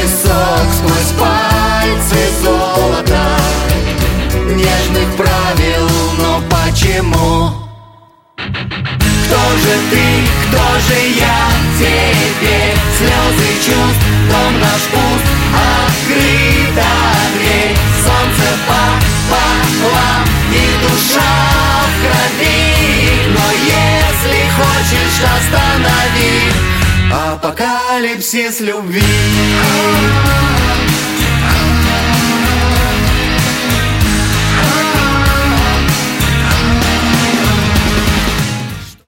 песок, сквозь пальцы золото нежных правил, но почему? Кто же ты, кто же я теперь? Слезы чувств, дом наш пуст, открыта дверь. Солнце пополам и душа в крови. Но если хочешь, останови апокалипсис любви.